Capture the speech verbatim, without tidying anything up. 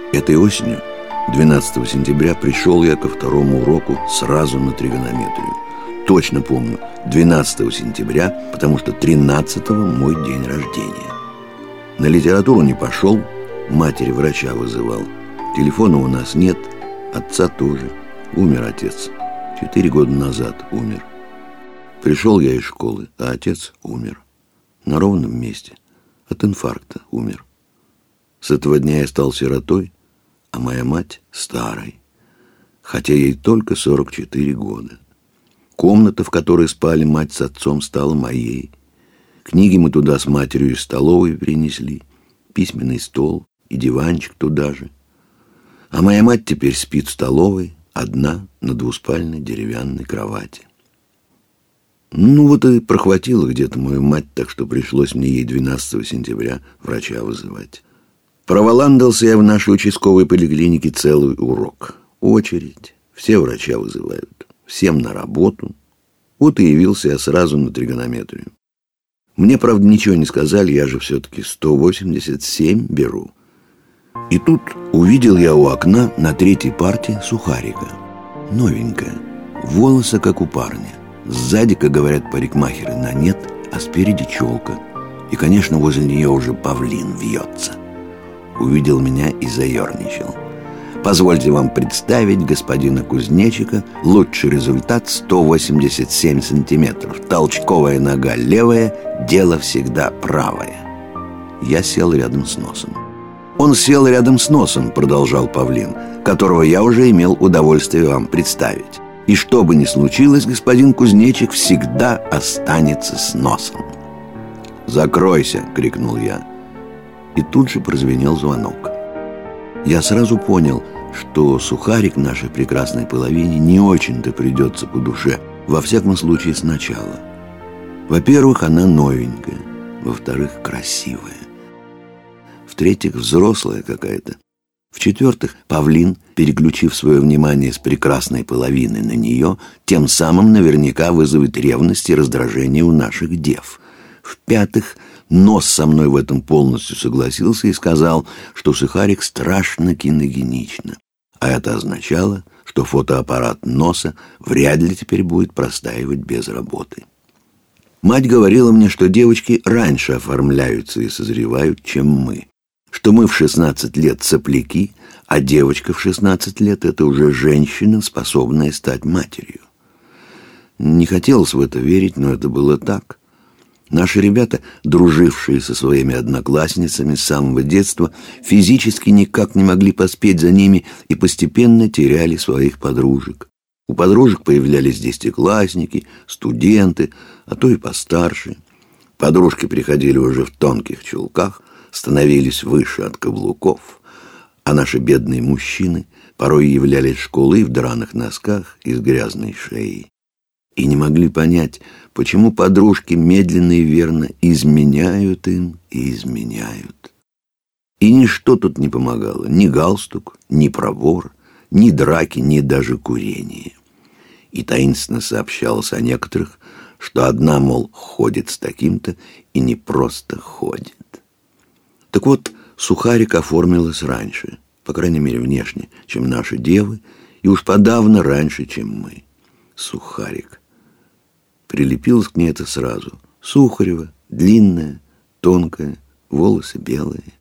Этой осенью, двенадцатого сентября, пришел я ко второму уроку сразу на тригонометрию. Точно помню, двенадцатого сентября, потому что тринадцатого мой день рождения. На литературу не пошел, матери врача вызывал. Телефона у нас нет, отца тоже. Умер отец. Четыре года назад умер. Пришел я из школы, а отец умер. На ровном месте. От инфаркта умер. С этого дня я стал сиротой, а моя мать старой, хотя ей только сорок четыре года. Комната, в которой спали мать с отцом, стала моей. Книги мы туда с матерью из столовой принесли, письменный стол и диванчик туда же. А моя мать теперь спит в столовой, одна на двуспальной деревянной кровати. Ну вот и прохватила где-то мою мать, так что пришлось мне ей двенадцатого сентября врача вызывать. Проволандался я в нашей участковой поликлинике целый урок. Очередь, все врача вызывают, всем на работу. Вот и явился я сразу на тригонометрию. Мне, правда, ничего не сказали, я же все-таки сто восемьдесят семь беру. И тут увидел я у окна на третьей парте Сухарика. Новенькая, волосы, как у парня. Сзади, как говорят парикмахеры, на нет, а спереди челка. И, конечно, возле нее уже павлин вьется. Увидел меня и заерничал. Позвольте вам представить господина кузнечика. Лучший результат сто восемьдесят семь сантиметров. Толчковая нога левая, дело всегда правое. Я сел рядом с носом. Он сел рядом с носом, продолжал павлин, которого я уже имел удовольствие вам представить. И что бы ни случилось, господин кузнечик всегда останется с носом. «Закройся!» — крикнул я. И тут же прозвенел звонок. Я сразу понял, что Сухарик нашей прекрасной половине не очень-то придется по душе, во всяком случае сначала. Во-первых, она новенькая, во-вторых, красивая, в-третьих, взрослая какая-то, в-четвертых, павлин, переключив свое внимание с прекрасной половины на нее, тем самым наверняка вызовет ревность и раздражение у наших дев. В-пятых, Нос со мной в этом полностью согласился и сказал, что Сухарик страшно киногенично. А это означало, что фотоаппарат Носа вряд ли теперь будет простаивать без работы. Мать говорила мне, что девочки раньше оформляются и созревают, чем мы. Что мы в шестнадцать лет сопляки, а девочка в шестнадцать лет — это уже женщина, способная стать матерью. Не хотелось в это верить, но это было так. Наши ребята, дружившие со своими одноклассницами с самого детства, физически никак не могли поспеть за ними и постепенно теряли своих подружек. У подружек появлялись десятиклассники, студенты, а то и постарше. Подружки приходили уже в тонких чулках, становились выше от каблуков, а наши бедные мужчины порой являлись в школы в драных носках и с грязной шеей. И не могли понять, почему подружки медленно и верно изменяют им и изменяют. И ничто тут не помогало, ни галстук, ни пробор, ни драки, ни даже курение. И таинственно сообщалось о некоторых, что одна, мол, ходит с таким-то и не просто ходит. Так вот, Сухарик оформилась раньше, по крайней мере внешне, чем наши девы, и уж подавно раньше, чем мы. Сухарик. Прилепилась к ней это сразу. Сухарева, длинная, тонкая, волосы белые.